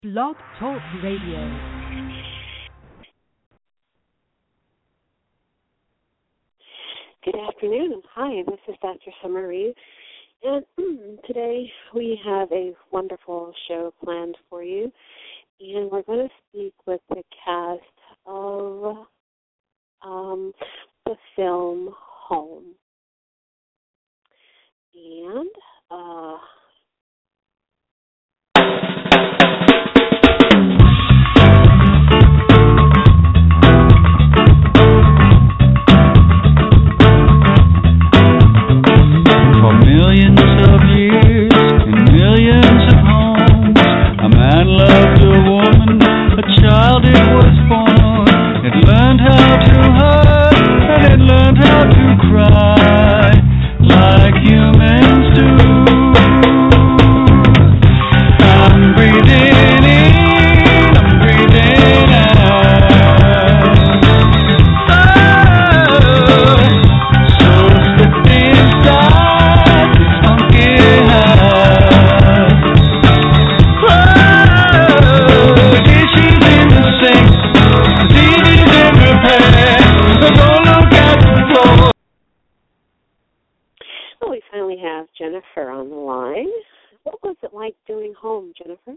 Blog Talk Radio. Good afternoon. Hi, this is Dr. Summer Reeve, and today we have a wonderful show planned for you, and we're going to speak with the cast of the film Home. And, For millions of years and millions of homes, a man loved a woman, a child it was born. It learned how to hurt and it learned how to cry, like humans do. I'm breathing in, I'm breathing out. So slip inside this funky house. Dishes in the sink, TV's in repair. Don't look at the floor. well, we finally have Jennifer on the line. What was it like doing Home, Jennifer?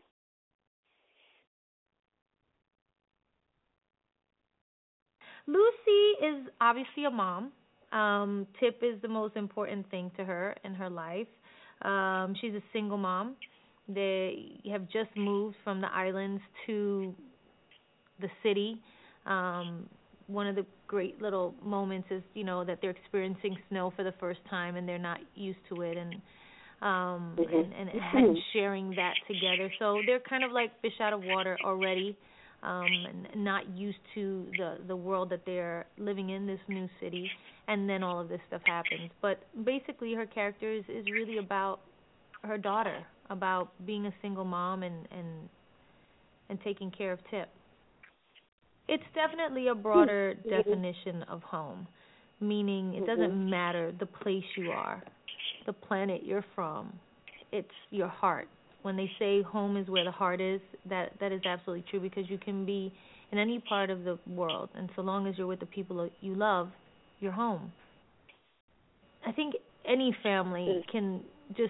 Lucy is obviously a mom. Tip is the most important thing to her in her life. She's a single mom. They have just moved from the islands to the city. One of the great little moments is, that they're experiencing snow for the first time and they're not used to it, and sharing that together. So they're kind of like fish out of water already, and not used to the world that they're living in, this new city, and then all of this stuff happens. But basically her character is really about her daughter, about being a single mom and taking care of Tip. It's definitely a broader definition of home, meaning it doesn't matter the place you are, the planet you're from, it's your heart. When they say home is where the heart is, that is absolutely true, because you can be in any part of the world, and so long as you're with the people you love, you're home. I think any family can just,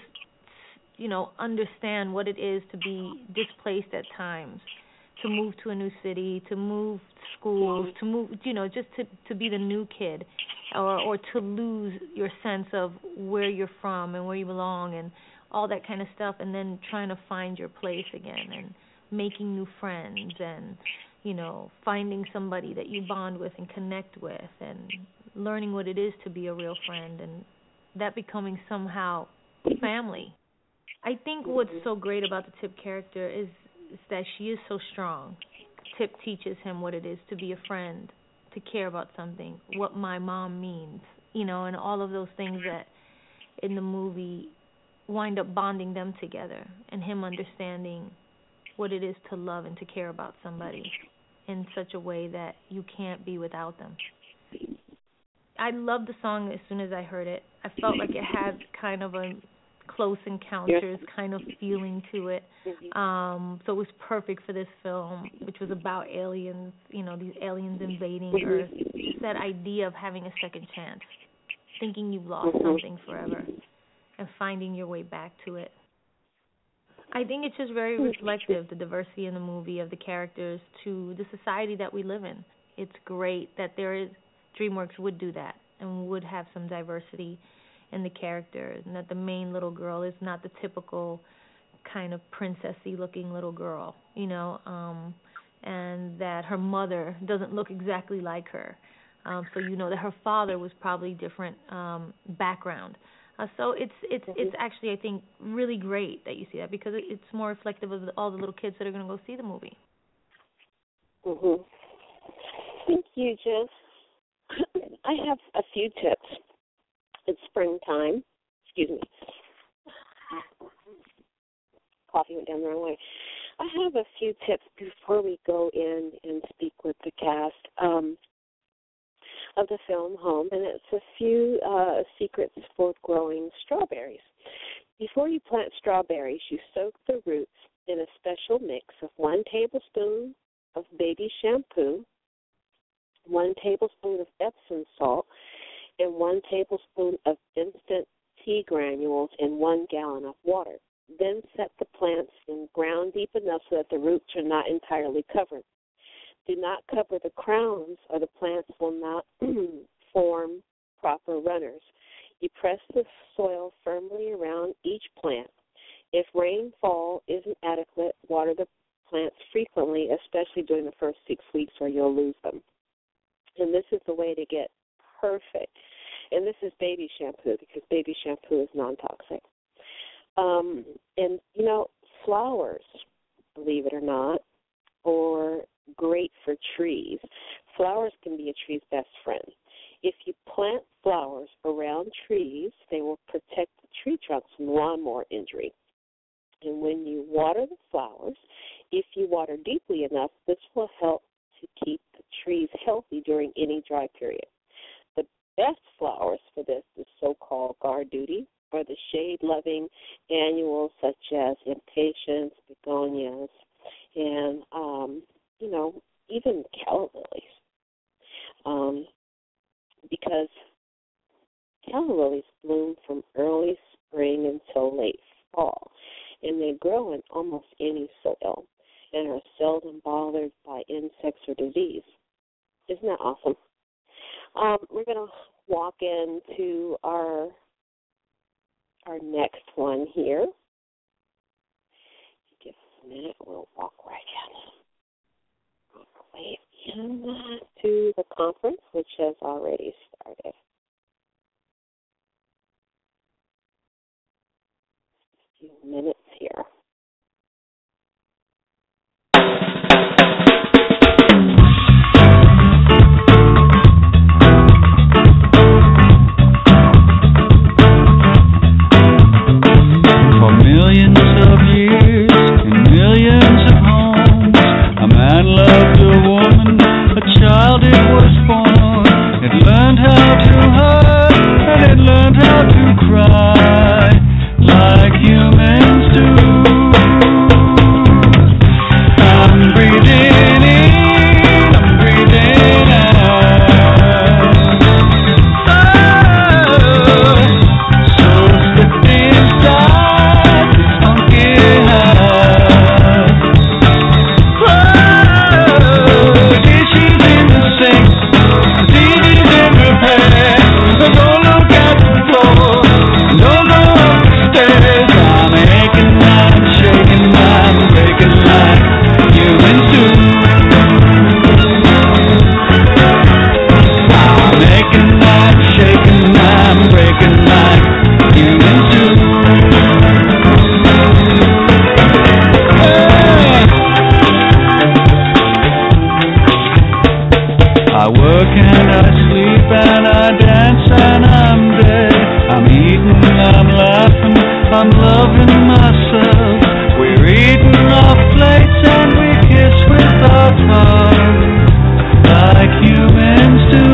understand what it is to be displaced at times, to move to a new city, to move schools, to move, just to be the new kid, or to lose your sense of where you're from and where you belong and all that kind of stuff, and then trying to find your place again and making new friends and, finding somebody that you bond with and connect with and learning what it is to be a real friend, and that becoming somehow family. I think what's so great about the Tip character is that she is so strong. Tip teaches him what it is to be a friend, to care about something, what my mom means, and all of those things that in the movie wind up bonding them together, and him understanding what it is to love and to care about somebody in such a way that you can't be without them. I loved the song as soon as I heard it. I felt like it had kind of a Close Encounters kind of feeling to it. So it was perfect for this film, which was about aliens, these aliens invading Earth. It's that idea of having a second chance, thinking you've lost something forever, and finding your way back to it. I think it's just very reflective, the diversity in the movie of the characters to the society that we live in. It's great that DreamWorks would do that and would have some diversity in the characters, and that the main little girl is not the typical kind of princessy looking little girl, and that her mother doesn't look exactly like her. So that her father was probably different background. So it's actually, I think, really great that you see that, because it's more reflective of all the little kids that are going to go see the movie. Thank you, Jen. I have a few tips. It's springtime. Excuse me. Coffee went down the wrong way. I have a few tips before we go in and speak with the cast of the film Home, and it's a few secrets for growing strawberries. Before you plant strawberries, you soak the roots in a special mix of 1 tablespoon of baby shampoo, 1 tablespoon of Epsom salt, and 1 tablespoon of instant tea granules in 1 gallon of water. Then set the plants in ground deep enough so that the roots are not entirely covered. Do not cover the crowns or the plants will not form proper runners. You press the soil firmly around each plant. If rainfall isn't adequate, water the plants frequently, especially during the first 6 weeks or you'll lose them. And this is the way to get perfect. And this is baby shampoo because baby shampoo is non-toxic. And, you know, flowers, believe it or not, are great for trees. Flowers can be a tree's best friend. If you plant flowers around trees, they will protect the tree trunks from lawnmower injury. And when you water the flowers, if you water deeply enough, this will help to keep the trees healthy during any dry period. The best flowers for this is so-called guard duty, or the shade-loving annuals such as impatiens, begonias, and, you know, even calla lilies. Because calla lilies bloom from early spring until late fall, and they grow in almost any soil and are seldom bothered by insects or disease. Isn't that awesome? We're going to walk into our next one here. Give us a minute. We'll walk right in to the conference, which has already started. A few minutes here. Millions of years and millions of homes, a man loved a woman, a child it was born. It learned how to hurt and it learned how to cry, like humans do. I'm breathing in, I'm breathing out. So slip inside this funky house. Dishes in the sink, TV's in repair. Don't look at the floor, don't go up the stairs. I'm aching, I'm shaking, I'm breaking like humans do. I'm aching, I'm shaking, I'm breaking like humans do. I work and I sleep and I dance and I'm dead. I'm eating, I'm laughing, I'm loving myself. We're eating off plates and we kiss with our tongues, like humans do.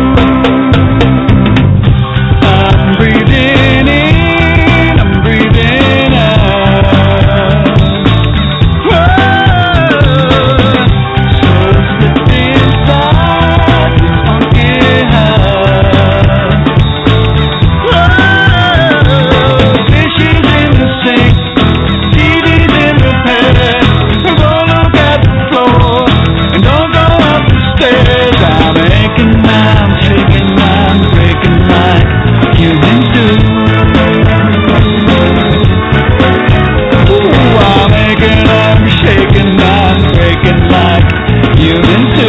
I'm breathing in, I'm breathing out. So slip inside this funky house. Dishes in the sink, TV's in repair. Don't look at the floor and don't go up the stairs. I'm aching, I'm shaking, I'm breaking like humans do. Ooh, I'm aching, I'm shaking, I'm breaking like humans do.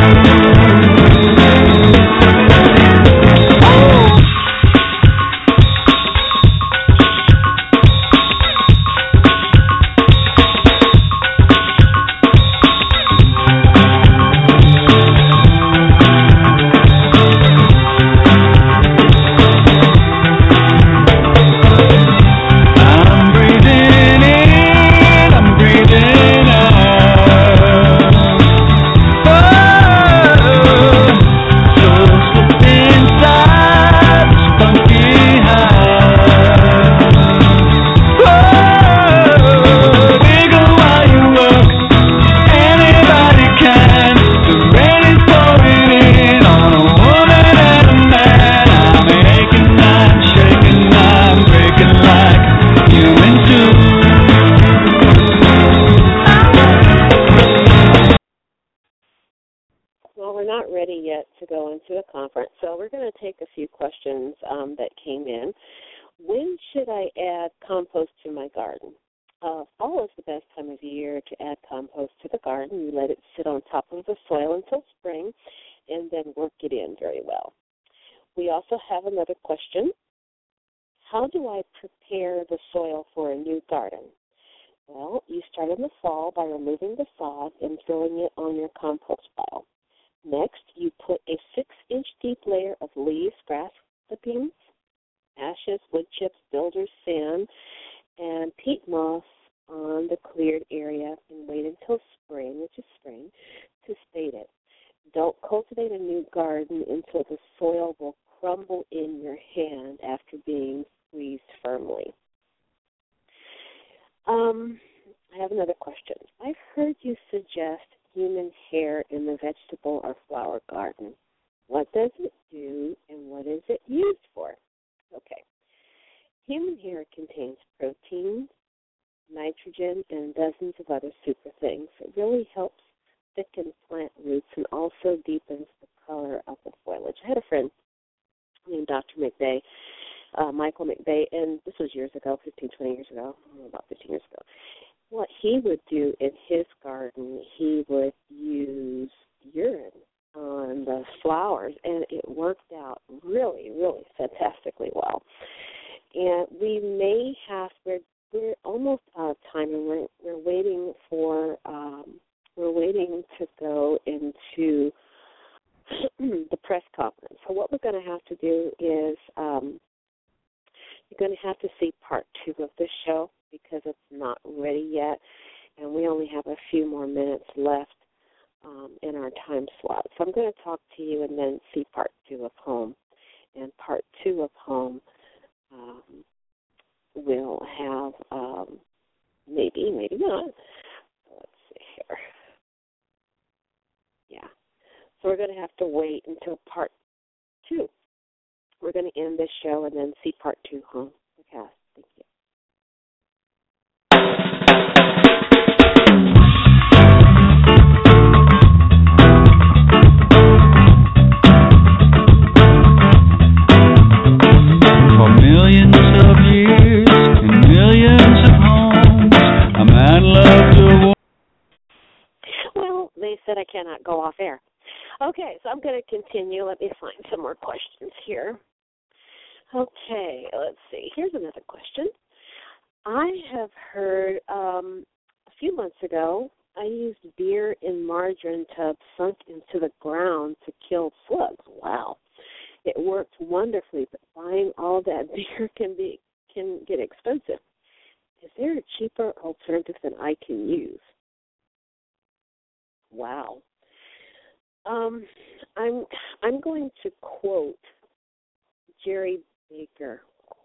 I'm breathing in, I'm breathing out. Well, we're not ready yet to go into a conference, so we're going to take a few questions that came in. When should I add compost to my garden? Fall is the best time of year to add compost to the garden. You let it sit on top of the soil until spring and then work it in very well. We also have another question. How do I prepare the soil for a new garden? Well, you start in the fall by removing the sod and throwing it on your compost pile. Next, you put a 6-inch deep layer of leaves, grass clippings, ashes, wood chips, builder's sand, and peat moss on the cleared area and wait until spring, which is spring, to spade it. Don't cultivate a new garden until the soil will crumble in your hand after being squeezed firmly. I have another question. I've heard you suggest human hair in the vegetable or flower garden. What does it do and what is it used for? Okay. Human hair contains protein, nitrogen, and dozens of other super things. It really helps thicken plant roots and also deepens the color of the foliage. I had a friend named Dr. McVeigh, Michael McVeigh, and this was years ago, 20 years ago, about 15 years ago. What he would do in his garden, he would use urine on the flowers, and it worked out really, really fantastically well. And we may have, we're almost out of time, and we're waiting to go into the press conference. So what we're going to have to do is you're going to have to see part 2 of this show because it's not ready yet, and we only have a few more minutes left in our time slot. So I'm going to talk to you and then see part 2 of Home. And part 2 of Home will have maybe not. Let's see here. Yeah. So we're going to have to wait until part 2. We're going to end this show and then see part 2 Home. Okay. Thank you. For millions of years and millions of homes, a man loved a woman. Well, they said I cannot go off air. Okay, so I'm going to continue. Let me find some more questions here. Okay, let's see. Here's another question. I have heard a few months ago, I used beer in margarine tubs sunk into the ground to kill slugs. Wow. It worked wonderfully, but buying all that beer can get expensive. Is there a cheaper alternative than I can use? Wow. I'm going to quote Jerry Baker.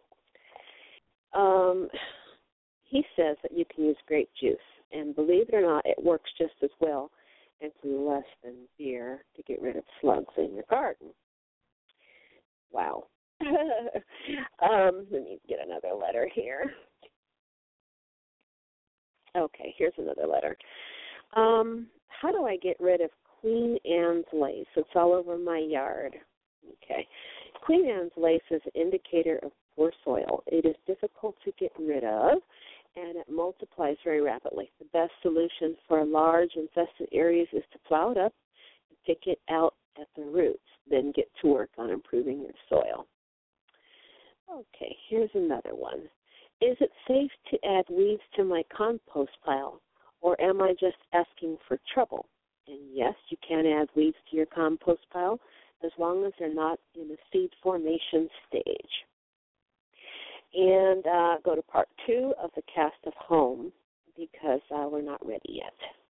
He says that you can use grape juice, and believe it or not, it works just as well and for less than beer to get rid of slugs in your garden. Wow. Let me get another letter here. Okay, here's another letter. How do I get rid of Queen Anne's lace? It's all over my yard. Okay. Queen Anne's lace is an indicator of poor soil. It is difficult to get rid of, and it multiplies very rapidly. The best solution for large infested areas is to plow it up and pick it out at the roots, then get to work on improving your soil. Okay, here's another one. Is it safe to add weeds to my compost pile, or am I just asking for trouble? And yes, you can add weeds to your compost pile as long as they're not in the seed formation stage. And go to part 2 of the cast of Home because we're not ready yet.